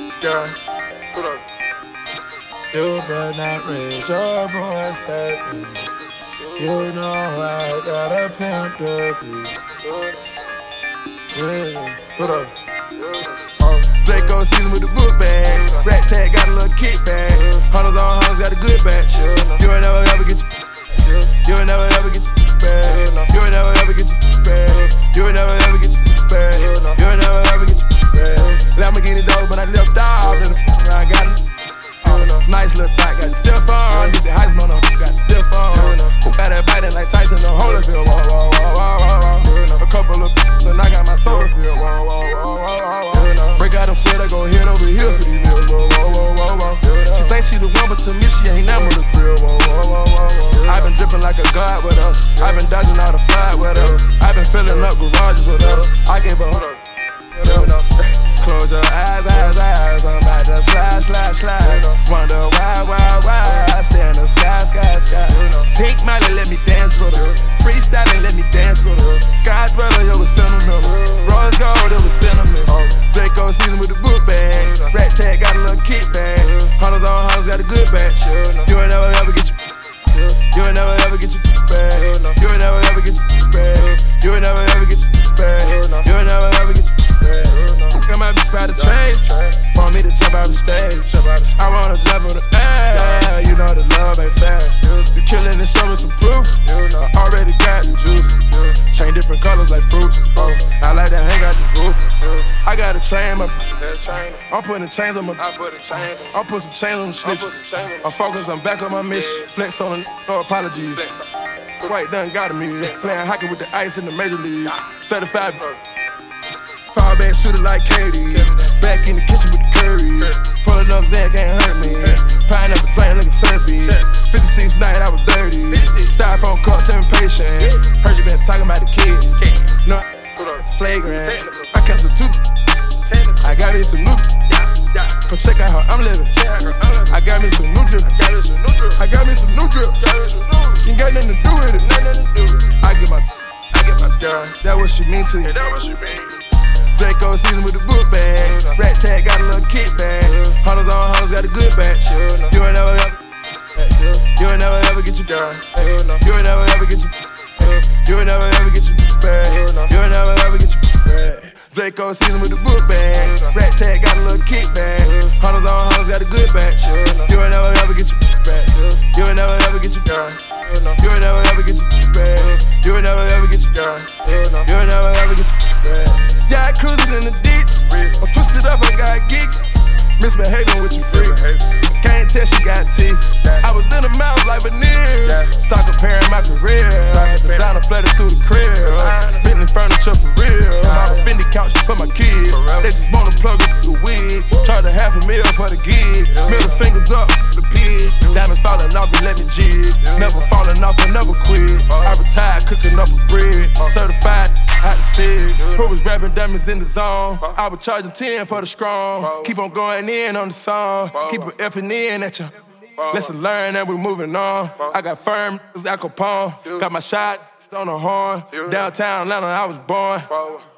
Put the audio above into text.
Yeah, hold up. You better not raise your voice at me. You know I got a pimp degree. Yeah, hold up. Draco season with the book bag. Rat tag got a little kickback. Hunters on hunters got a good batch. You ain't never ever get your. You ain't never ever get your bag. You ain't never ever get your bag. You ain't never ever get your bag. You ain't never ever get your bag. Lamborghini dope, but I left off. I got it. Nice little thought, got it stiff on. Did the Heisman on, got it stiff on. Got that biting like Tyson on Holyfield. Whoa, whoa, whoa, whoa, whoa. A couple of and I got my soda filled. Whoa, whoa, whoa, whoa, whoa. Break out them sweat, I go head over here for these meals. Whoa, whoa, whoa, whoa, whoa. She thinks she the one, but to me she ain't never the thrill. Whoa, whoa, whoa, whoa. I been dripping like a god with us. I been dodging all the fly with us. I been filling up garages with us. I gave a hold up. Close your eyes, eyes, eyes. I'm about to slide, slide, slide. Wonder why I stay in the sky, sky, sky. Pink Miley, let me dance with her. Freestyling, let me dance with her. Sky's brother, it was sentimental. Rose gold, it was sentimental. Draco season with the book bag. Rat tag got a little kickback. Hunters on hunters got a good batch. You ain't never ever get your. You ain't never ever get your bag. You ain't never ever get your bag. You ain't never ever get your bag. You ain't never ever get your bag. I might be proud of trade. Want me to jump out the stage. I wanna jump on the air. You know the love ain't fair. You killing and showing some proof. I already got the juice. Chain different colors like fruits. I like that hang out the roof. I got a chain, I'm putting chains on my. I'm putting some chains on the snitches. I'm focused, I'm back on my mission. Flex on the no apologies. White done got me. Playing hockey with the ice in the major league. 35. Fall back shooter like Katie. Back in the kitchen with the curry. Pulling up Zan can't hurt me. Pineapple plane looking surfy. 56 night I was dirty. Styrofoam cups impatient. Heard you been talking about the kid. No, it's flagrant. I kept some two. I got me some new. Come check out how I'm living. I got me some new drip. I got me some new drip. You ain't got nothing to do with it. I get my girl. That what she mean to you. That what she mean. Draco season with the book bag. Rat tag got a little kickback. Hunters on hunters got a good batch. You ain't never ever. You ain't never ever get your girl. You ain't never ever get your. You ain't never ever get your bag. You ain't never ever get your bag. Draco season with the book bag. Rat tag got a little kickback. Hunters on hunters got a good batch. You ain't never ever get your bag. You ain't never ever get your girl. You ain't never ever get your bag. You ain't never ever get your girl. You ain't never ever get your bag. Yeah, I cruising in the ditch. I'm twisted up, I got geeks. Misbehaving with your freak. Can't tell she got teeth. I was in the mouth like veneers. Start comparing my career. Designer flooded through the crib. Bentley furniture for real. Bought a Fendi couch for my kids. They just wanna plug it through the wig. Charge a $500,000 for the gig. Middle fingers up for the pig. Diamonds falling off me, let me jig. Never falling off and never quit. I retired cooking up a bread. Certified out the six. Who was rapping diamonds in the zone? I was charging 10 for the strong. Keep on going in on the song. Keep it effing in at you. Lesson learned and we moving on. I got firm as Al Capone. Got my shot on the horn. Downtown Atlanta, I was born.